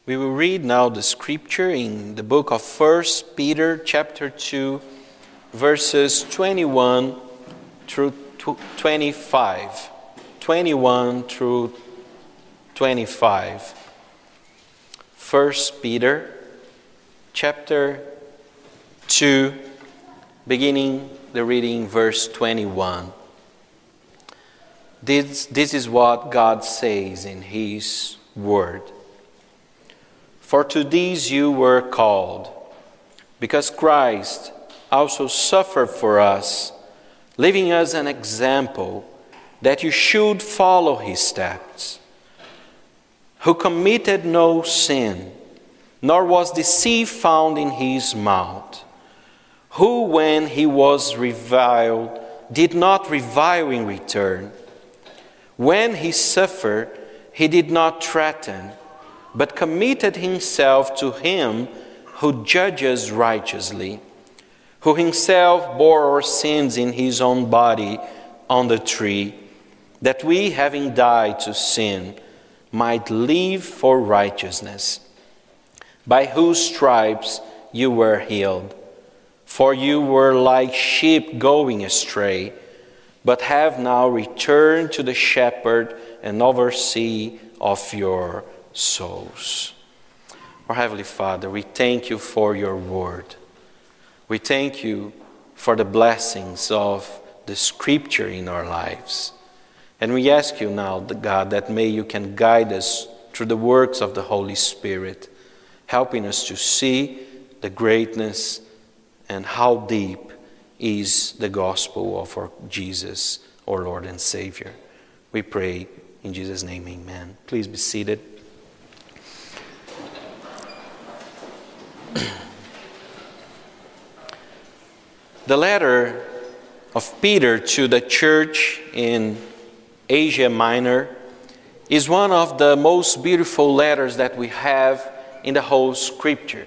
We will read now the scripture in the book of 1 Peter chapter 2, verses 21 through 25. 21 through 25. 1 Peter chapter 2, beginning the reading verse 21. This is what God says in His Word. For to these you were called, because Christ also suffered for us, leaving us an example that you should follow His steps, who committed no sin, nor was deceit found in His mouth, who when He was reviled, did not revile in return. When He suffered, He did not threaten, but committed Himself to Him who judges righteously, who Himself bore our sins in His own body on the tree, that we, having died to sin, might live for righteousness, by whose stripes you were healed. For you were like sheep going astray, but have now returned to the shepherd and overseer of your souls. Our Heavenly Father, we thank you for your word. We thank you for the blessings of the scripture in our lives. And we ask you now, God, that may you can guide us through the works of the Holy Spirit, helping us to see the greatness and how deep is the gospel of our Jesus, our Lord and Savior. We pray in Jesus' name, amen. Please be seated. The letter of Peter to the church in Asia Minor is one of the most beautiful letters that we have in the whole scripture.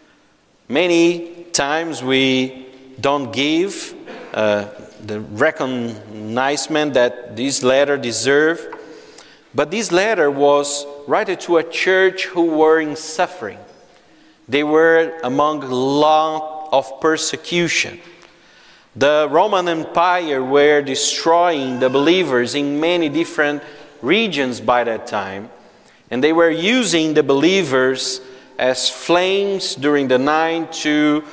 Many times we don't give the recognition that this letter deserves, but this letter was written to a church who were in suffering. They were among a lot of persecution. The Roman Empire were destroying the believers in many different regions by that time, and they were using the believers as flames during the night to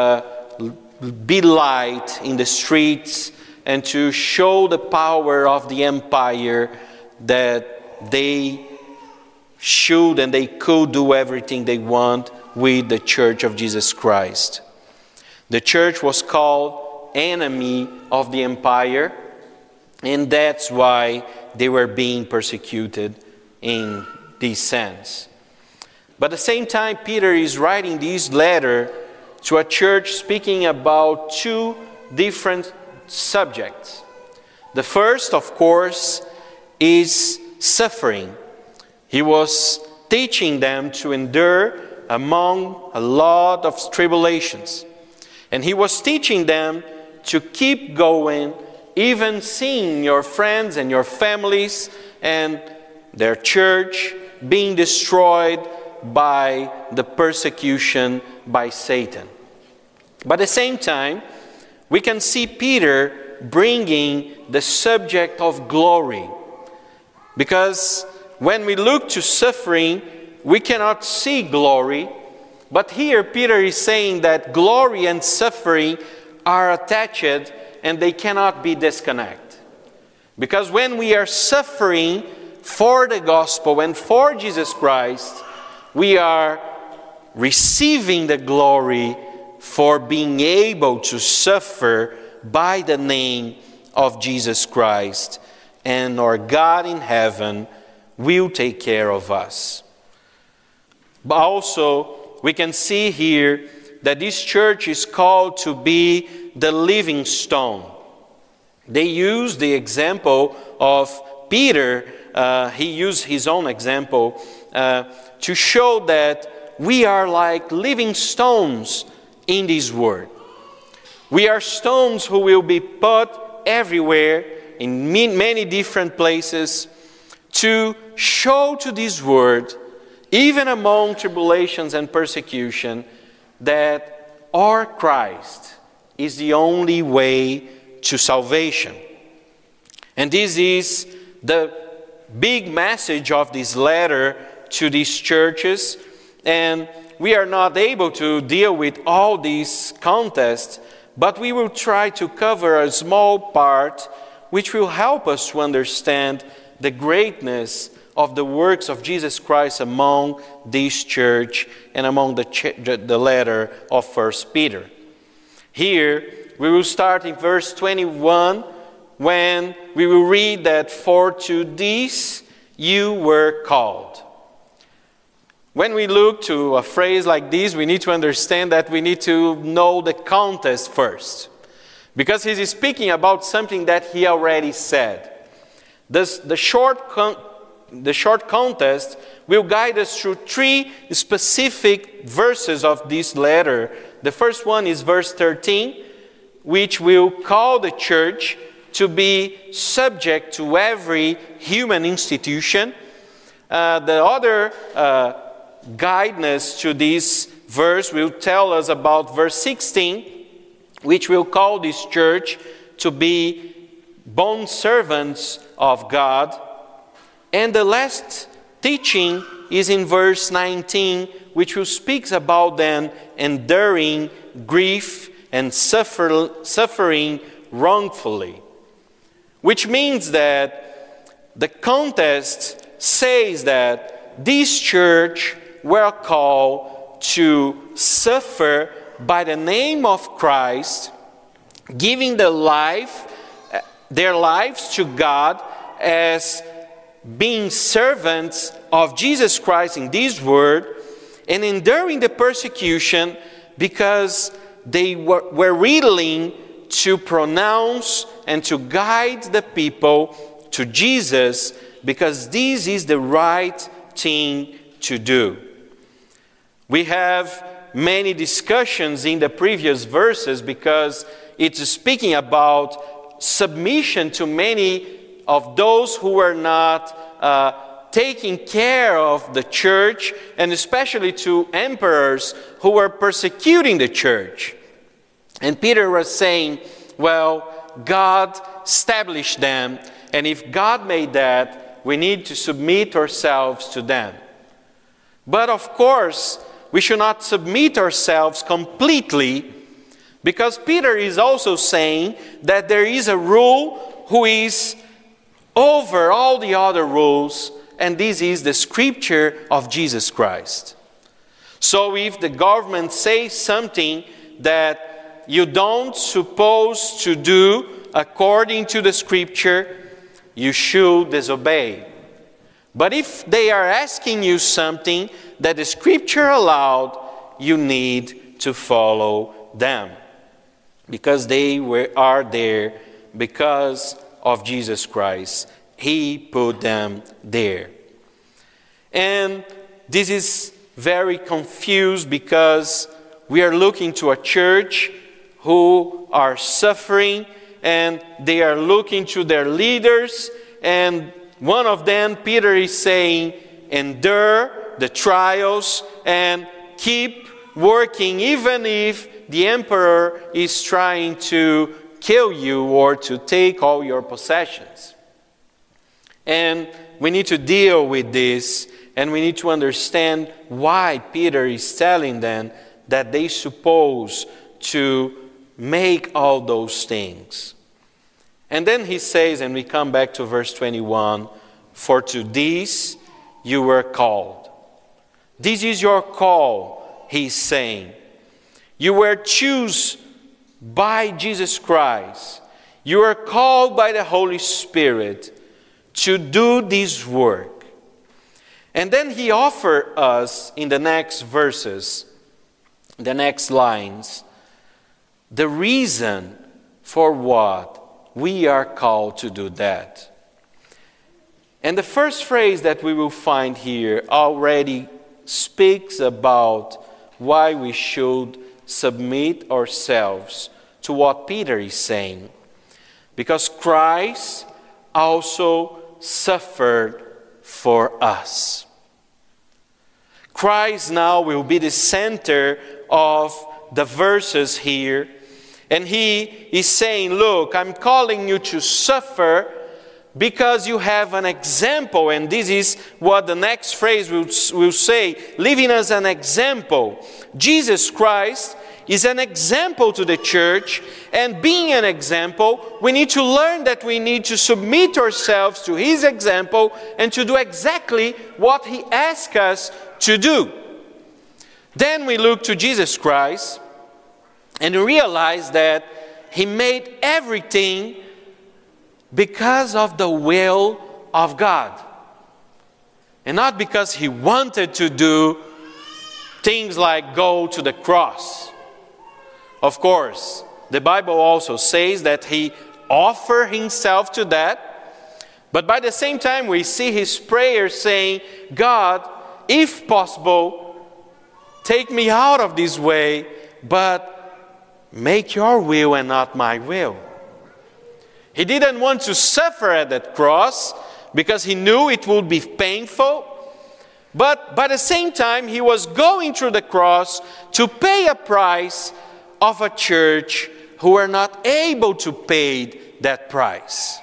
be light in the streets and to show the power of the empire that they should and they could do everything they want with the Church of Jesus Christ. The church was called enemy of the empire, and that's why they were being persecuted in this sense. But at the same time, Peter is writing this letter to a church speaking about two different subjects. The first, of course, is suffering. He was teaching them to endure among a lot of tribulations. And he was teaching them to keep going, even seeing your friends and your families and their church being destroyed by the persecution by Satan. But at the same time, we can see Peter bringing the subject of glory. Because when we look to suffering, we cannot see glory. But here Peter is saying that glory and suffering are attached and they cannot be disconnected. Because when we are suffering for the gospel and for Jesus Christ, we are receiving the glory for being able to suffer by the name of Jesus Christ. And our God in heaven will take care of us. But also, we can see here that this church is called to be the living stone. They use the example of Peter. He used his own example to show that we are like living stones in this world. We are stones who will be put everywhere in many different places to show to this world even among tribulations and persecution, that our Christ is the only way to salvation. And this is the big message of this letter to these churches. And we are not able to deal with all these contests, but we will try to cover a small part which will help us to understand the greatness of the works of Jesus Christ among this church and among the letter of 1 Peter. Here, we will start in verse 21, when we will read that, "For to this you were called." When we look to a phrase like this, we need to understand that we need to know the context first, because he is speaking about something that he already said. The short context will guide us through three specific verses of this letter. The first one is verse 13, which will call the church to be subject to every human institution. The other guidance to this verse will tell us about verse 16, which will call this church to be bond servants of God. And the last teaching is in verse 19, which will speak about them enduring grief and suffering wrongfully. Which means that the context says that this church were called to suffer by the name of Christ, giving their lives to God as being servants of Jesus Christ in this world, and enduring the persecution because they were willing to pronounce and to guide the people to Jesus, because this is the right thing to do. We have many discussions in the previous verses because it's speaking about submission to many of those who were not taking care of the church, and especially to emperors who were persecuting the church. And Peter was saying, well, God established them, and if God made that, we need to submit ourselves to them. But of course, we should not submit ourselves completely, because Peter is also saying that there is a rule who is over all the other rules, and this is the Scripture of Jesus Christ. So if the government says something that you don't supposed to do according to the Scripture, you should disobey. But if they are asking you something that the Scripture allowed, you need to follow them, because they are there because of Jesus Christ. He put them there. And this is very confused because we are looking to a church who are suffering, and they are looking to their leaders, and one of them, Peter, is saying, endure the trials and keep working even if the emperor is trying to kill you or to take all your possessions. And we need to deal with this, and we need to understand why Peter is telling them that they supposed to make all those things. And then he says, and we come back to verse 21, for to this you were called. This is your call, he's saying. You were chosen by Jesus Christ. You are called by the Holy Spirit to do this work. And then he offers us in the next verses, the next lines, the reason for what we are called to do that. And the first phrase that we will find here already speaks about why we should submit ourselves to what Peter is saying. Because Christ also suffered for us. Christ now will be the center of the verses here. And he is saying, look, I'm calling you to suffer because you have an example. And this is what the next phrase will say, leaving us an example. Jesus Christ is an example to the church, and being an example, we need to learn that we need to submit ourselves to His example and to do exactly what He asks us to do. Then we look to Jesus Christ and realize that He made everything because of the will of God, and not because He wanted to do things like go to the cross. Of course, the Bible also says that He offered Himself to that, but by the same time we see His prayer saying, God, if possible, take me out of this way, but make your will and not my will. He didn't want to suffer at that cross because He knew it would be painful, but by the same time He was going through the cross to pay a price of a church who were not able to pay that price.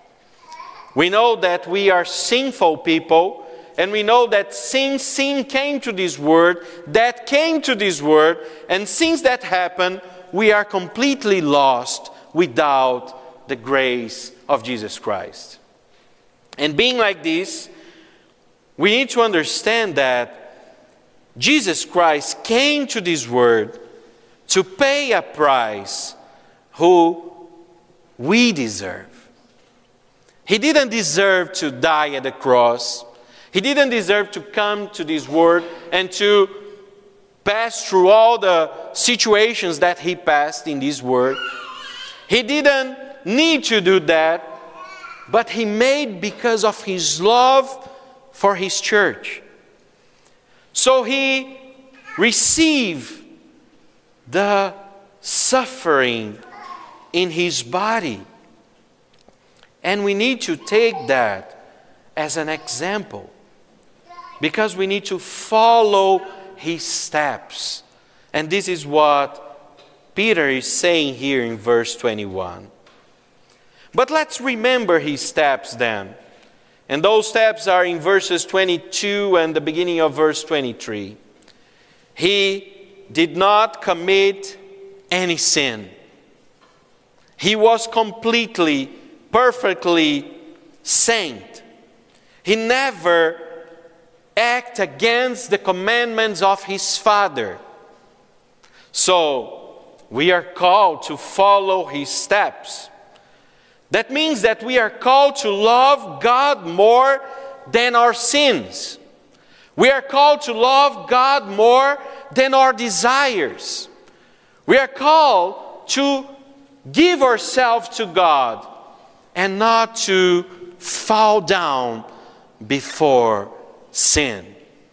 We know that we are sinful people, and we know that since sin came to this world, that came to this world, and since that happened, we are completely lost without the grace of Jesus Christ. And being like this, we need to understand that Jesus Christ came to this world to pay a price who we deserve. He didn't deserve to die at the cross. He didn't deserve to come to this world and to pass through all the situations that He passed in this world. He didn't need to do that, but He made because of His love for His church. So He received the suffering in His body. And we need to take that as an example, because we need to follow His steps. And this is what Peter is saying here in verse 21. But let's remember His steps then. And those steps are in verses 22 and the beginning of verse 23. He did not commit any sin. He was completely, perfectly saint. He never acted against the commandments of His Father. So, we are called to follow His steps. That means that we are called to love God more than our sins. We are called to love God more than our desires. We are called to give ourselves to God and not to fall down before sin.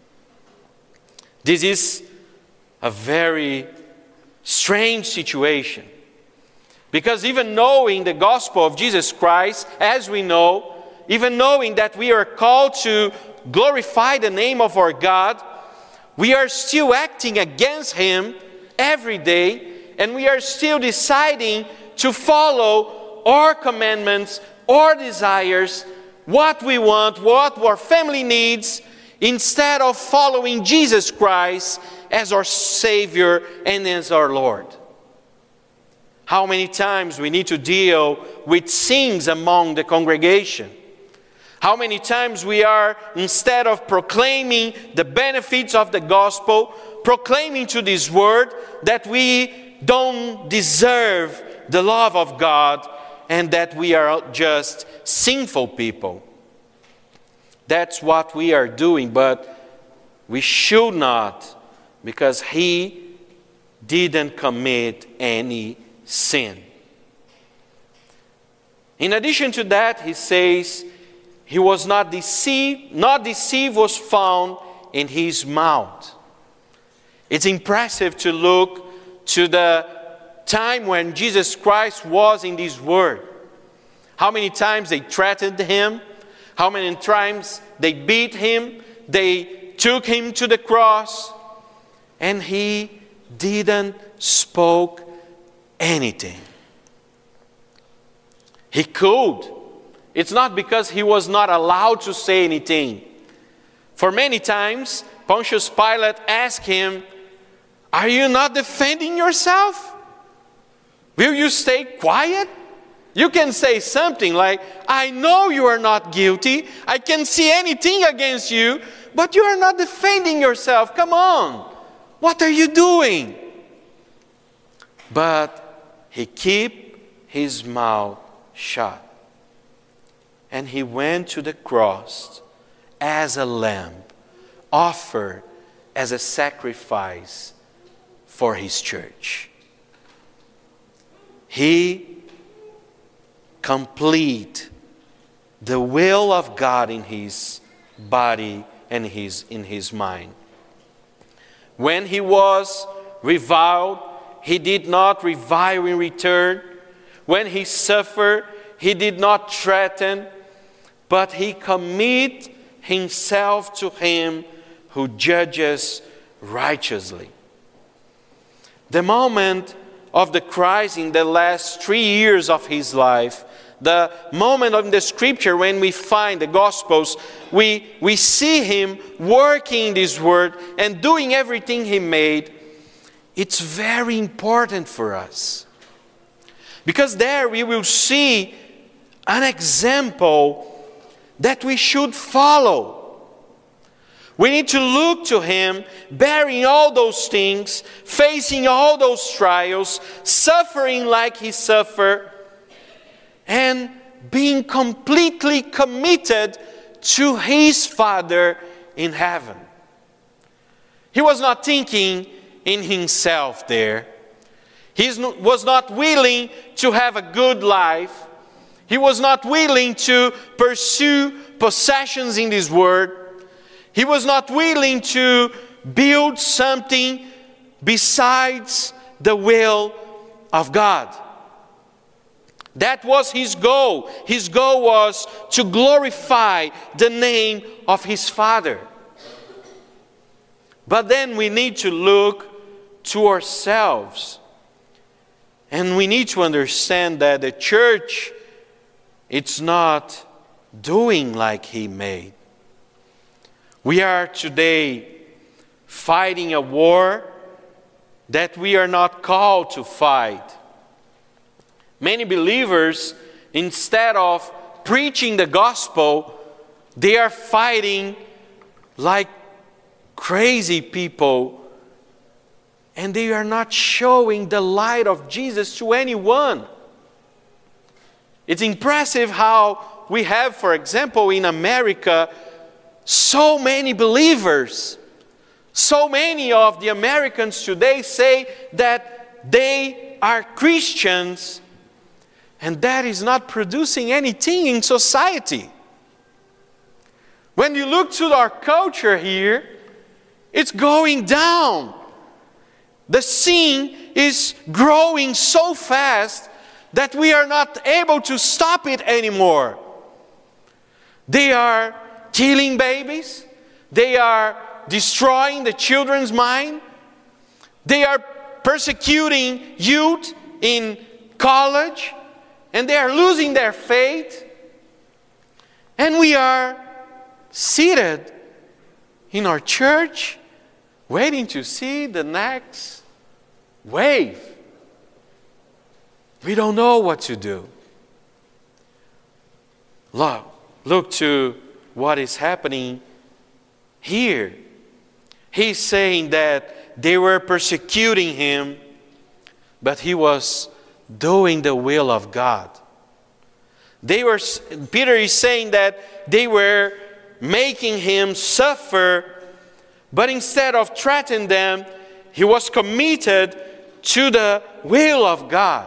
This is a very strange situation, because even knowing the gospel of Jesus Christ, as we know, even knowing that we are called to glorify the name of our God, we are still acting against Him every day, and we are still deciding to follow our commandments, our desires, what we want, what our family needs, instead of following Jesus Christ as our Savior and as our Lord. How many times we need to deal with sins among the congregation? How many times we are, instead of proclaiming the benefits of the gospel, proclaiming to this world that we don't deserve the love of God and that we are just sinful people. That's what we are doing, but we should not, because He didn't commit any sin. In addition to that, he says, He was not deceived, not deceive was found in His mouth. It's impressive to look to the time when Jesus Christ was in this world. How many times they threatened Him, how many times they beat Him, they took him to the cross, and he didn't spoke anything. He could. It's not because he was not allowed to say anything. For many times, Pontius Pilate asked him, "Are you not defending yourself? Will you stay quiet? You can say something like, 'I know you are not guilty. I can't see anything against you, but you are not defending yourself. Come on. What are you doing?' But he kept his mouth shut. And he went to the cross as a lamb, offered as a sacrifice for his church. He complete the will of God in his body and in his mind. When he was reviled, he did not revile in return. When he suffered, he did not threaten, but he committed himself to him who judges righteously. The moment of the Christ in the last 3 years of his life, the moment of the scripture when we find the Gospels, we see him working this word and doing everything he made. It's very important for us. Because there we will see an example that we should follow. We need to look to him, bearing all those things, facing all those trials, suffering like he suffered, and being completely committed to his Father in heaven. He was not thinking in himself there. He was not willing to have a good life. He was not willing to pursue possessions in this world. He was not willing to build something besides the will of God. That was his goal. His goal was to glorify the name of his Father. But then we need to look to ourselves. And we need to understand that the church, it's not doing like he made. We are today fighting a war that we are not called to fight. Many believers, instead of preaching the gospel, they are fighting like crazy people, and they are not showing the light of Jesus to anyone. It's impressive how we have, for example, in America, so many believers. So many of the Americans today say that they are Christians, and that is not producing anything in society. When you look to our culture here, it's going down. The sin is growing so fast that we are not able to stop it anymore. They are killing babies. They are destroying the children's mind. They are persecuting youth in college. And they are losing their faith. And we are seated in our church waiting to see the next wave. We don't know what to do. Look to what is happening here. He's saying that they were persecuting him, but he was doing the will of God. Peter is saying that they were making him suffer, but instead of threatening them, he was committed to the will of God.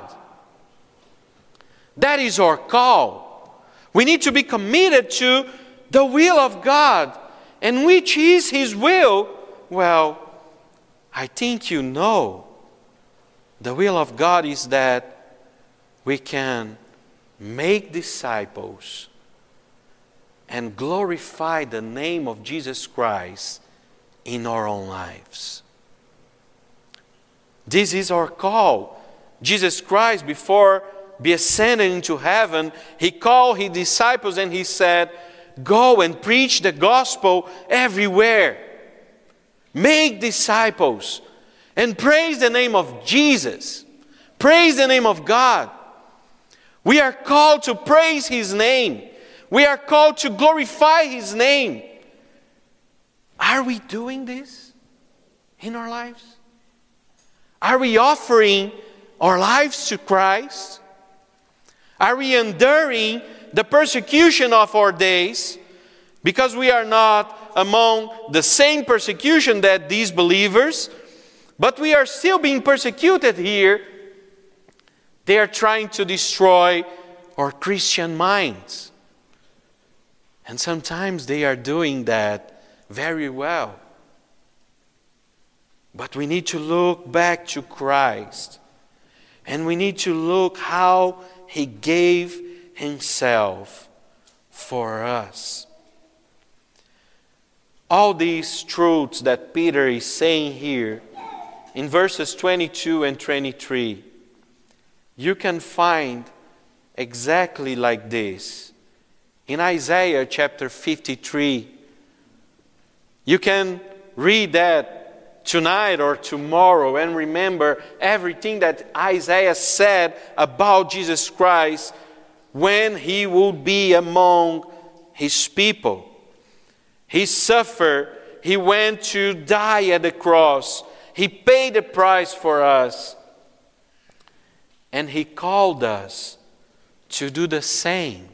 That is our call. We need to be committed to the will of God. And which is his will? Well, I think you know. The will of God is that we can make disciples and glorify the name of Jesus Christ in our own lives. This is our call. Jesus Christ, before be ascended into heaven, He called His disciples and He said, go and preach the gospel everywhere. Make disciples and praise the name of Jesus. Praise the name of God. We are called to praise His name. We are called to glorify His name. Are we doing this in our lives? Are we offering our lives to Christ? Are we enduring the persecution of our days because we are not among the same persecution that these believers, but we are still being persecuted here? They are trying to destroy our Christian minds. And sometimes they are doing that very well. But we need to look back to Christ. And we need to look how He gave Himself for us. All these truths that Peter is saying here in verses 22 and 23, you can find exactly like this in Isaiah chapter 53. You can read that tonight or tomorrow and remember everything that Isaiah said about Jesus Christ when He would be among His people. He suffered. He went to die at the cross. He paid the price for us. And He called us to do the same.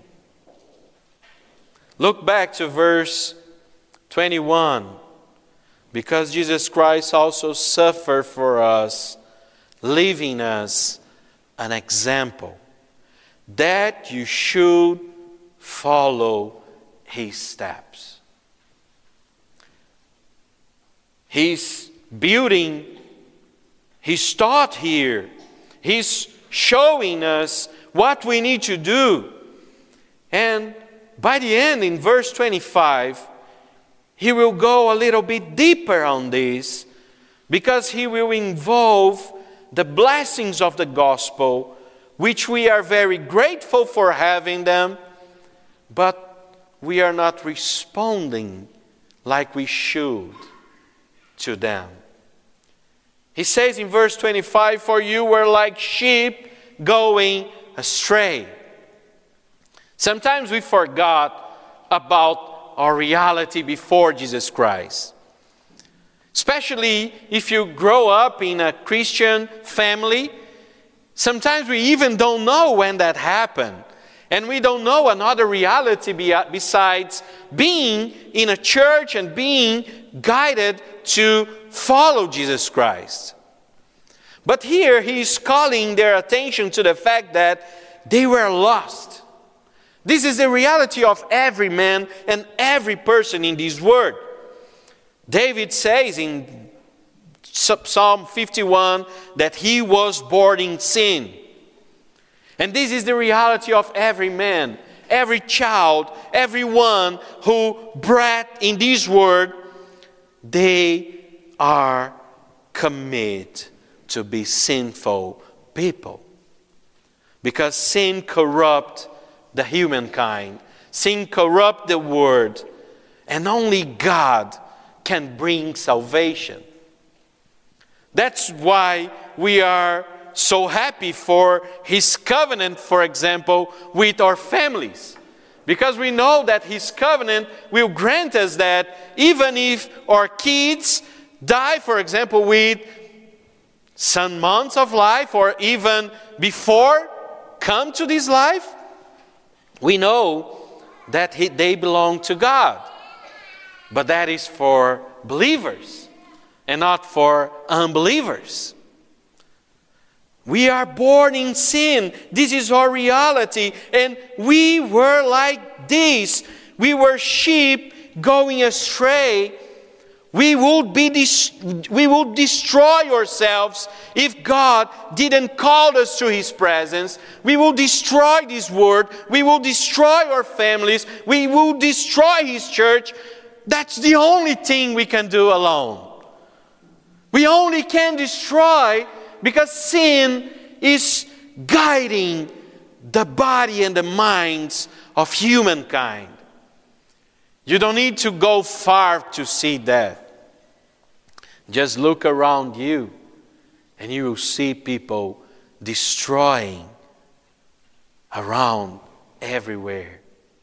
Look back to verse 21. Because Jesus Christ also suffered for us, leaving us an example, that you should follow His steps. He's building His thought here. He's showing us what we need to do. And by the end, in verse 25, He will go a little bit deeper on this, because He will involve the blessings of the gospel, which we are very grateful for having them, but we are not responding like we should to them. He says in verse 25, for you were like sheep going astray. Sometimes we forgot about our reality before Jesus Christ. Especially if you grow up in a Christian family, sometimes we even don't know when that happened. And we don't know another reality besides being in a church and being guided to follow Jesus Christ. But here He is calling their attention to the fact that they were lost. This is the reality of every man and every person in this world. David says in Psalm 51 that he was born in sin. And this is the reality of every man, every child, everyone who breathed in this world. They are committed to be sinful people. Because sin corrupts the humankind. Sin corrupts the world. And only God can bring salvation. That's why we are so happy for His covenant, for example, with our families. Because we know that His covenant will grant us that even if our kids die, for example, with some months of life or even before come to this life, we know that they belong to God. But that is for believers and not for unbelievers. We are born in sin. This is our reality. And we were like this. We were sheep going astray. We would destroy ourselves if God didn't call us to His presence. We will destroy this world. We will destroy our families. We will destroy His church That's the only thing we can do alone. We only can destroy because sin is guiding the body and the minds of humankind. You don't need to go far to see that. Just look around you and you will see people destroying around everywhere.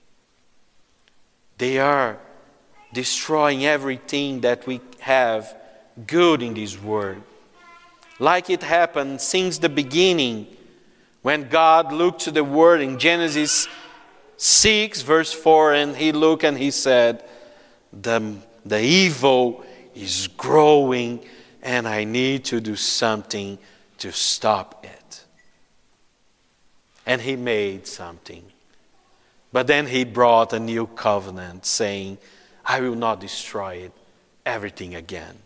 They are destroying everything that we have good in this world. Like it happened since the beginning when God looked to the world in Genesis 6 verse 4, and He looked and He said, the evil is growing and I need to do something to stop it. And He made something. But then He brought a new covenant saying, I will not destroy everything again.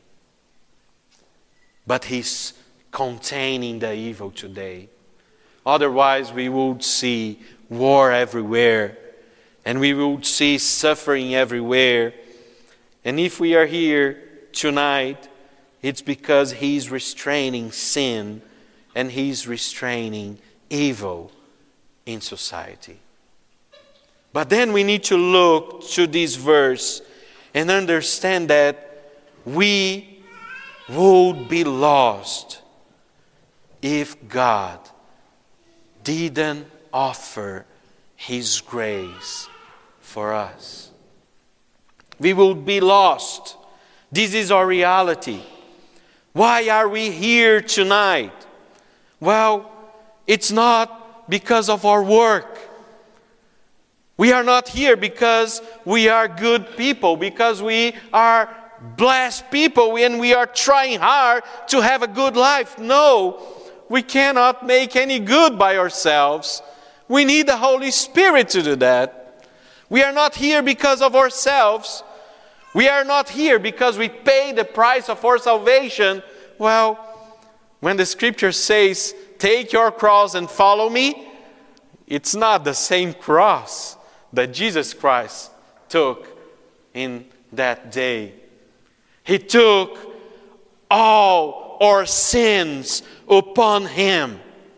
But He's containing the evil today. Otherwise we would see war everywhere, and we would see suffering everywhere. And if we are here tonight, it's because He's restraining sin and He's restraining evil in society. But then we need to look to this verse and understand that we would be lost if God didn't offer His grace for us. We would be lost. This is our reality. Why are we here tonight? Well, it's not because of our work. We are not here because we are good people, because we are blessed people and we are trying hard to have a good life. No, we cannot make any good by ourselves. We need the Holy Spirit to do that. We are not here because of ourselves. We are not here because we pay the price of our salvation. Well, when the Scripture says, take your cross and follow me, it's not the same cross that Jesus Christ took in that day. He took all our sins upon Him.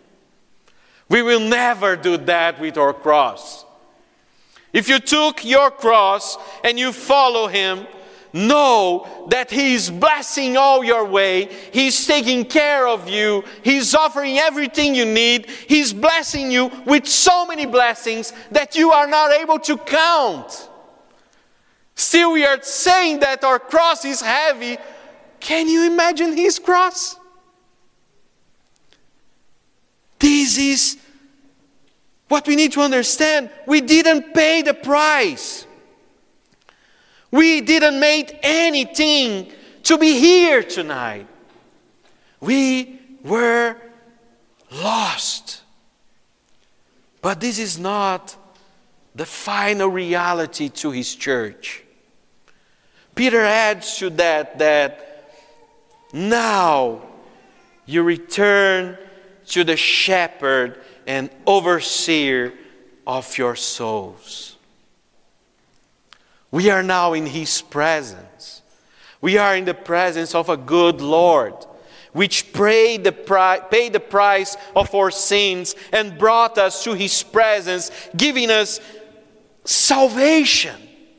We will never do that with our cross. If you took your cross and you follow Him, know that He is blessing all your way. He's taking care of you. He's offering everything you need. He's blessing you with so many blessings that you are not able to count. Still, we are saying that our cross is heavy. Can you imagine His cross? This is what we need to understand. We didn't pay the price. We didn't make anything to be here tonight. We were lost. But this is not the final reality to His church. Peter adds to that now you return to the shepherd and overseer of your souls. We are now in His presence. We are in the presence of a good Lord, which paid the price of our sins and brought us to His presence, giving us salvation.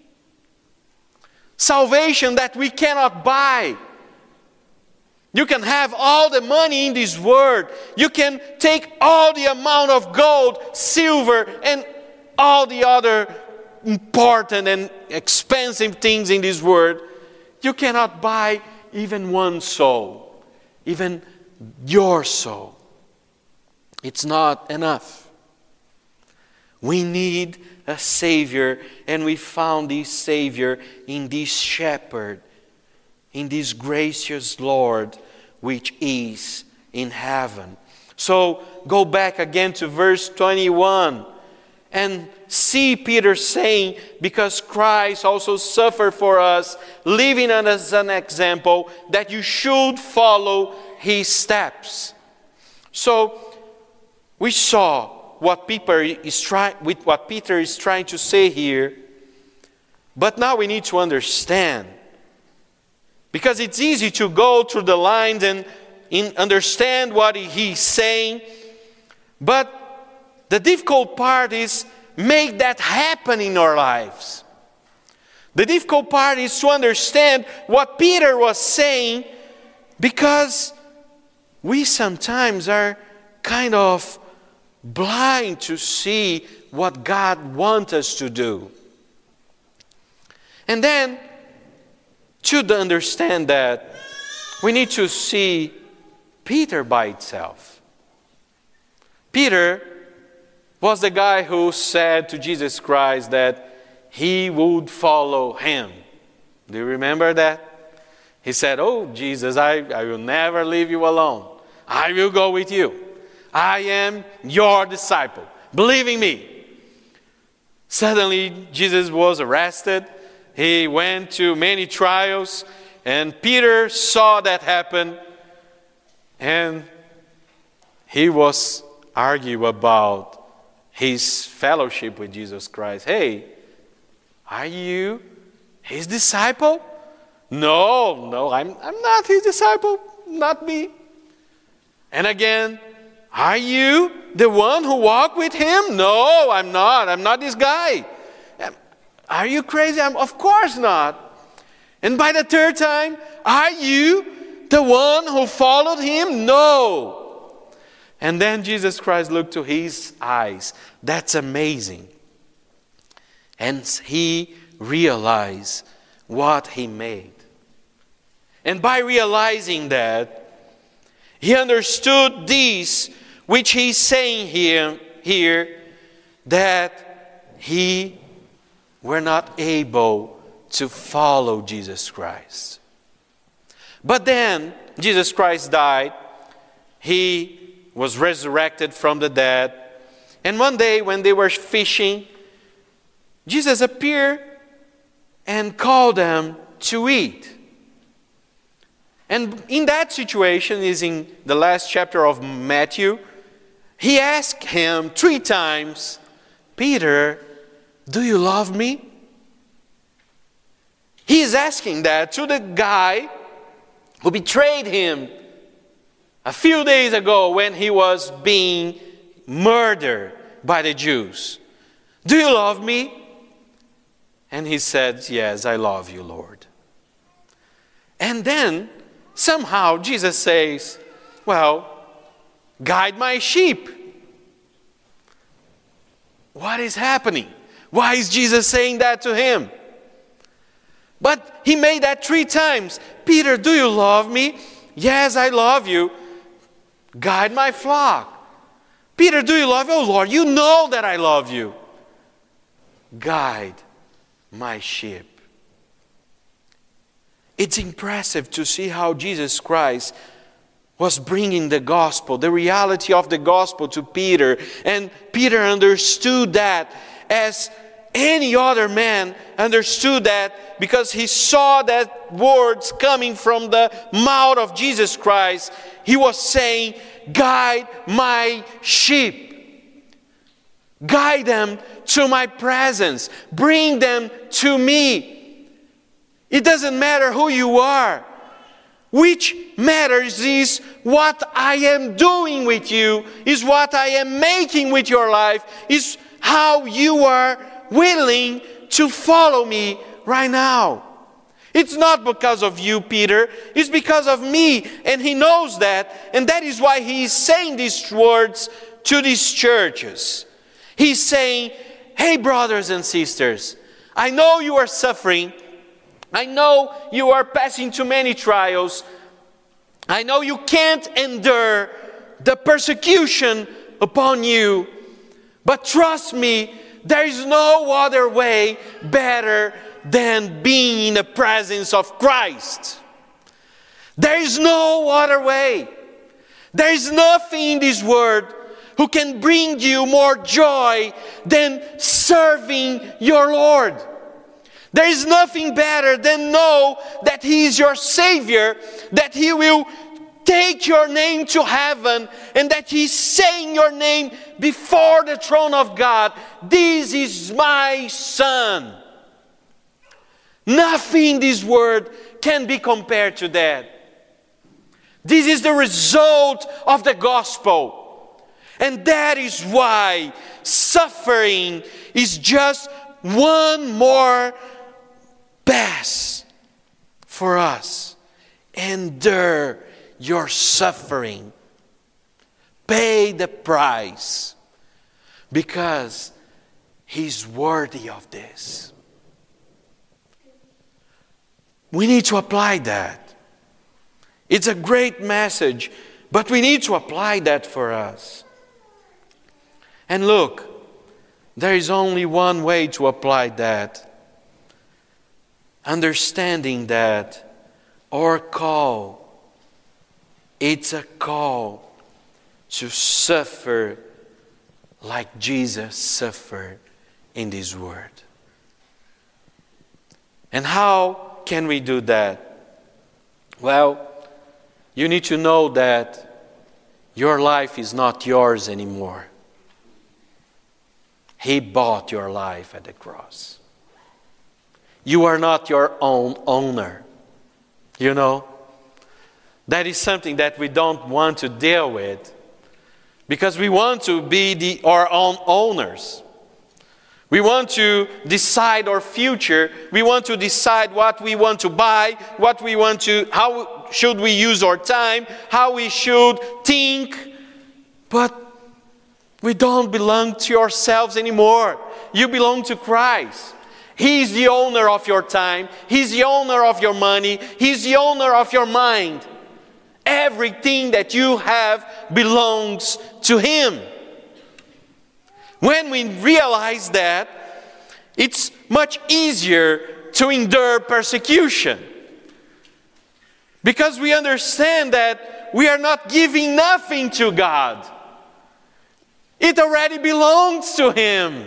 Salvation that we cannot buy. You can have all the money in this world. You can take all the amount of gold, silver, and all the other important and expensive things in this world. You cannot buy even one soul, even your soul. It's not enough. We need a Savior, and we found this Savior in this shepherd, in this gracious Lord which is in heaven. So go back again to verse 21 and see Peter saying, because Christ also suffered for us, leaving us an example that you should follow His steps. So we saw what Peter is trying to say here. But now we need to understand. Because it's easy to go through the lines and understand what he's saying. But the difficult part is make that happen in our lives. The difficult part is to understand what Peter was saying, because we sometimes are kind of blind to see what God wants us to do. And then, to understand that, we need to see Peter by itself. Peter was the guy who said to Jesus Christ that he would follow him. Do you remember that? He said, "Oh, Jesus, I will never leave you alone. I will go with you. I am your disciple. Believe in me." Suddenly, Jesus was arrested. He went to many trials, and Peter saw that happen, and he was arguing about his fellowship with Jesus Christ. "Hey, are you his disciple?" No, I'm not his disciple, not me. And again, "Are you the one who walked with him?" "No, I'm not this guy." "Are you crazy?" "Of course not." And by the third time, "Are you the one who followed him?" "No." And then Jesus Christ looked to his eyes. That's amazing. And he realized what he made. And by realizing that, he understood this, which he's saying here that he were not able to follow Jesus Christ. But then Jesus Christ died. He was resurrected from the dead. And one day when they were fishing, Jesus appeared and called them to eat. And in that situation, is in the last chapter of Matthew, he asked him 3 times, "Peter, do you love me?" He is asking that to the guy who betrayed him a few days ago when he was being murdered by the Jews. "Do you love me?" And he said, "Yes, I love you, Lord." And then somehow Jesus says, "Well, guide my sheep." What is happening? Why is Jesus saying that to him? But he made that 3 times. "Peter, do you love me?" "Yes, I love you." "Guide my flock." "Peter, do you love me?" "Oh, Lord, you know that I love you." "Guide my sheep." It's impressive to see how Jesus Christ was bringing the gospel, the reality of the gospel to Peter. And Peter understood that as any other man understood that, because he saw that words coming from the mouth of Jesus Christ. He was saying, "Guide my sheep. Guide them to my presence. Bring them to me." It doesn't matter who you are. Which matters is what I am doing with you, is what I am making with your life, is how you are willing to follow me right now. It's not because of you, Peter. It's because of me. And he knows that. And that is why he is saying these words to these churches. He's saying, "Hey, brothers and sisters, I know you are suffering. I know you are passing through many trials. I know you can't endure the persecution upon you. But trust me, there is no other way better than being in the presence of Christ. There is no other way. There is nothing in this world who can bring you more joy than serving your Lord. There is nothing better than know that He is your Savior, that He will take your name to heaven, and that He's saying your name before the throne of God. This is my Son. Nothing in this world can be compared to that. This is the result of the gospel. And that is why suffering is just one more pass for us. Endure your suffering. Pay the price, because He's worthy of this. We need to apply that. It's a great message, but we need to apply that for us. And look, there is only one way to apply that. Understanding that our call, it's a call to suffer like Jesus suffered in this world. And how can we do that? Well, you need to know that your life is not yours anymore. He bought your life at the cross. You are not your own owner. You know, that is something that we don't want to deal with, because we want to be our own owners. We want to decide our future. We want to decide what we want to buy, how should we use our time, how we should think. But we don't belong to ourselves anymore. You belong to Christ. He's the owner of your time. He's the owner of your money. He's the owner of your mind. Everything that you have belongs to Him. When we realize that, it's much easier to endure persecution. Because we understand that we are not giving nothing to God. It already belongs to Him.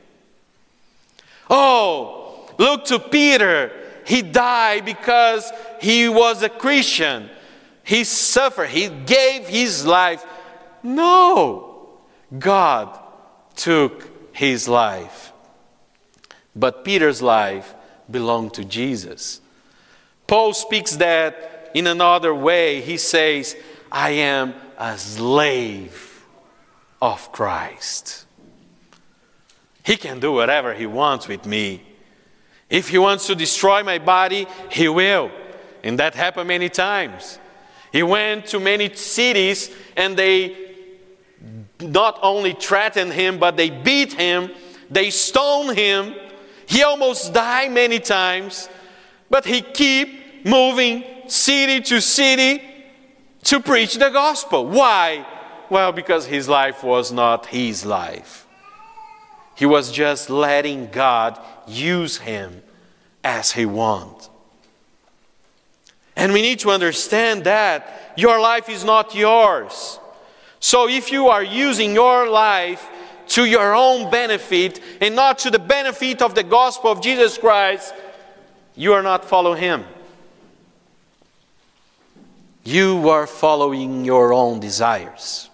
Oh, look to Peter. He died because he was a Christian. He suffered. He gave his life. No, God took his life. But Peter's life belonged to Jesus. Paul speaks that in another way. He says, I am a slave of Christ. He can do whatever he wants with me. If he wants to destroy my body, he will. And that happened many times. He went to many cities and they not only threatened him, but they beat him, they stoned him. He almost died many times, but he kept moving city to city to preach the gospel. Why? Well, because his life was not his life. He was just letting God use him as He wants. And we need to understand that your life is not yours. So if you are using your life to your own benefit and not to the benefit of the gospel of Jesus Christ, you are not following Him. You are following your own desires.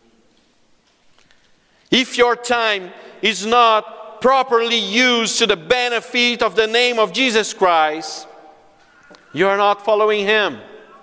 If your time is not properly used to the benefit of the name of Jesus Christ, you are not following Him.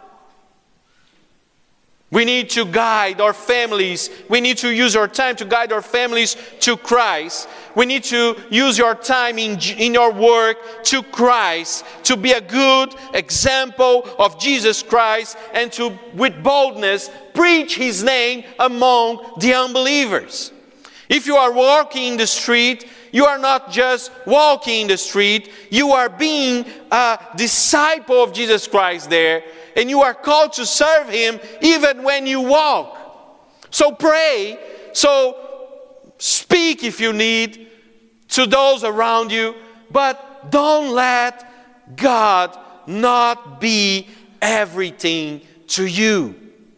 We need to guide our families. We need to use our time to guide our families to Christ. We need to use your time in your work to Christ, to be a good example of Jesus Christ, and to, with boldness, preach His name among the unbelievers. If you are walking in the street, you are not just walking in the street, you are being a disciple of Jesus Christ there, and you are called to serve Him even when you walk. So pray, so speak if you need to those around you, but don't let God not be everything to you.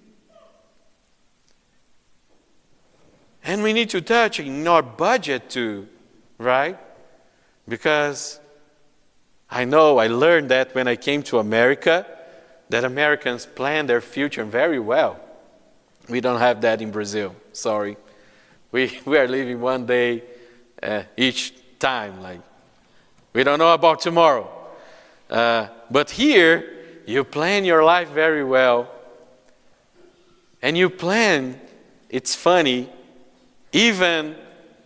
And we need to touch in our budget too, right? Because I learned that when I came to America, that Americans plan their future very well. We don't have that in Brazil, sorry. We are living one day each time. Like, we don't know about tomorrow. But here, you plan your life very well. And you plan, it's funny, even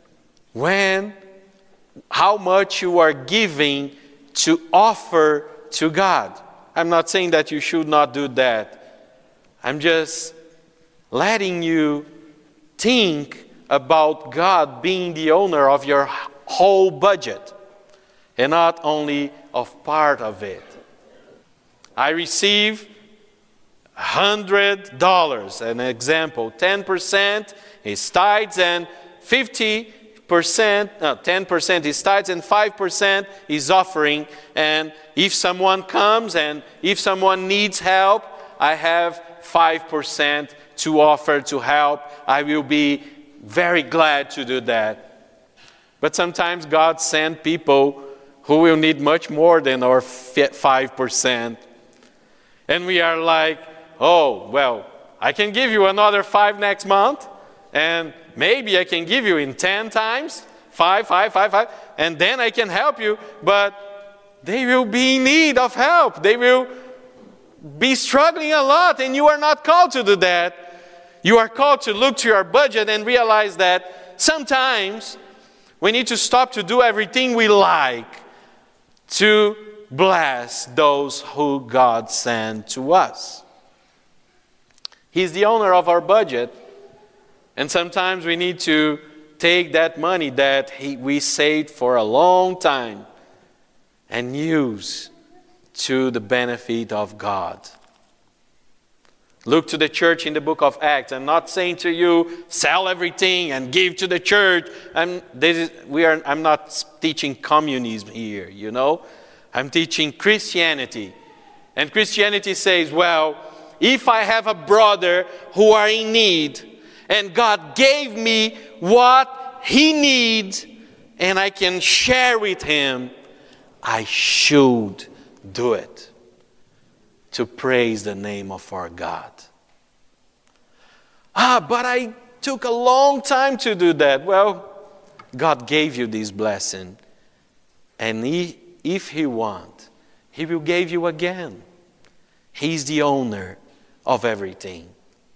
how much you are giving to offer to God. I'm not saying that you should not do that. I'm just letting you think about God being the owner of your whole budget and not only of part of it. I receive $100, an example. 10% is tithes and 10% is tithes and 5% is offering. And if someone comes and if someone needs help, I have 5% to offer to help. I will be very glad to do that. But sometimes God sends people who will need much more than our 5%. And we are like, oh, well, I can give you another 5 next month, and maybe I can give you in 10 times, 5, and then I can help you, but they will be in need of help. They will be struggling a lot, and you are not called to do that. You are called to look to your budget and realize that sometimes we need to stop to do everything we like to bless those who God sent to us. He's the owner of our budget, and sometimes we need to take that money that we saved for a long time and use to the benefit of God. Look to the church in the book of Acts. I'm not saying to you, sell everything and give to the church. I'm not teaching communism here, you know. I'm teaching Christianity. And Christianity says, well, if I have a brother who are in need, and God gave me what he needs, and I can share with him, I should do it to praise the name of our God. But I took a long time to do that. Well, God gave you this blessing, and if He wants, He will give you again. He's the owner of everything.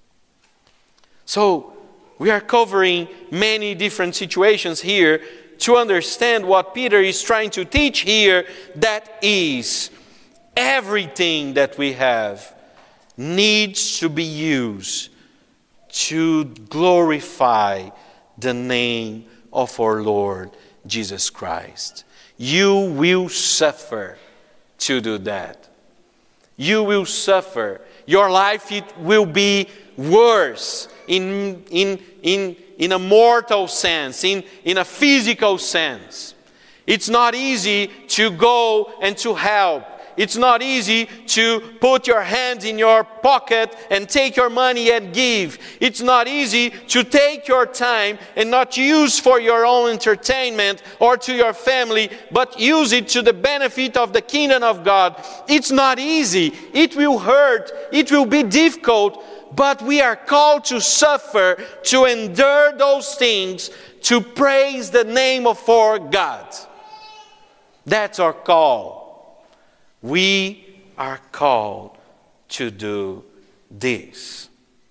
So, we are covering many different situations here to understand what Peter is trying to teach here. That is, everything that we have needs to be used to glorify the name of our Lord Jesus Christ. You will suffer to do that. You will suffer. Your life it will be worse in a mortal sense, in a physical sense. It's not easy to go and to help. It's not easy to put your hands in your pocket and take your money and give. It's not easy to take your time and not use for your own entertainment or to your family, but use it to the benefit of the kingdom of God. It's not easy. It will hurt. It will be difficult. But we are called to suffer, to endure those things, to praise the name of our God. That's our call. We are called to do this.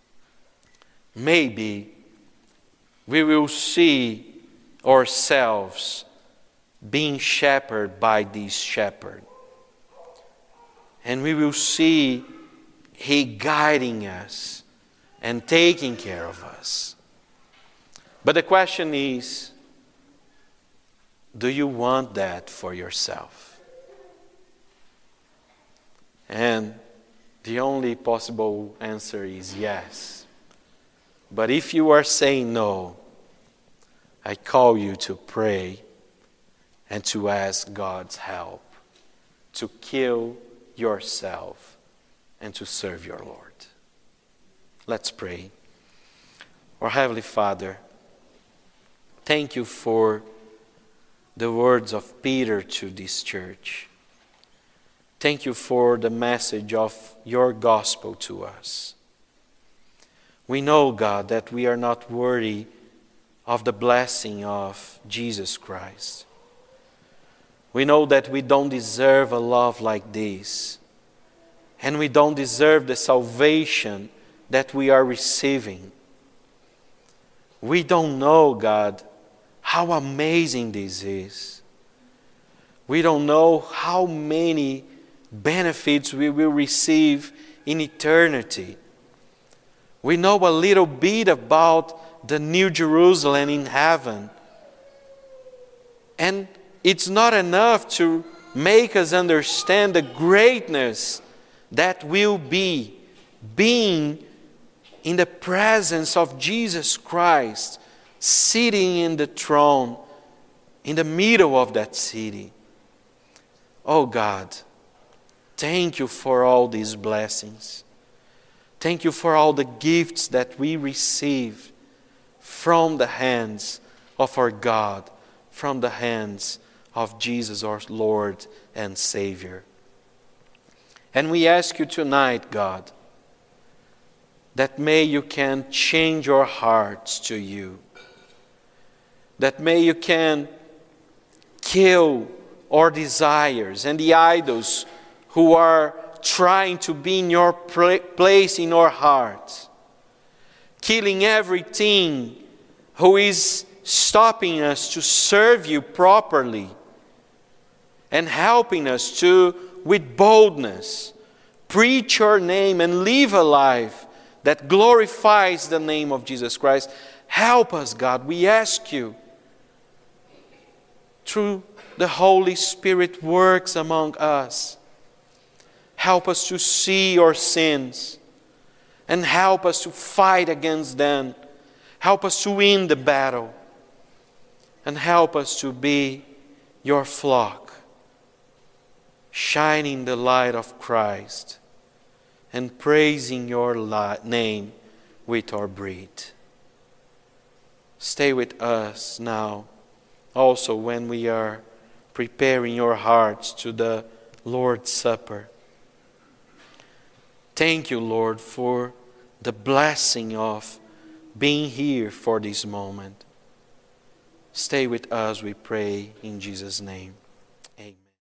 Maybe we will see ourselves being shepherded by this shepherd. And we will see He guiding us and taking care of us. But the question is, do you want that for yourself? And the only possible answer is yes. But if you are saying no, I call you to pray and to ask God's help to kill yourself and to serve your Lord. Let's pray. Our Heavenly Father, thank you for the words of Peter to this church. Thank you for the message of your gospel to us. We know, God, that we are not worthy of the blessing of Jesus Christ. We know that we don't deserve a love like this. And we don't deserve the salvation that we are receiving. We don't know, God, how amazing this is. We don't know how many benefits we will receive in eternity. We know a little bit about the New Jerusalem in heaven. And it's not enough to make us understand the greatness that will be being in the presence of Jesus Christ, sitting in the throne in the middle of that city. Oh God, thank you for all these blessings. Thank you for all the gifts that we receive from the hands of our God, from the hands of Jesus, our Lord and Savior. And we ask you tonight, God, that may you can change our hearts to you. That may you can kill our desires and the idols who are trying to be in your place in our hearts. Killing everything who is stopping us to serve you properly. And helping us to, with boldness, preach your name and live a life that glorifies the name of Jesus Christ. Help us, God, we ask you. Through the Holy Spirit works among us. Help us to see our sins and help us to fight against them. Help us to win the battle and help us to be your flock, shining the light of Christ and praising your name with our breath. Stay with us now, also when we are preparing your hearts to the Lord's Supper. Thank you, Lord, for the blessing of being here for this moment. Stay with us, we pray, in Jesus' name.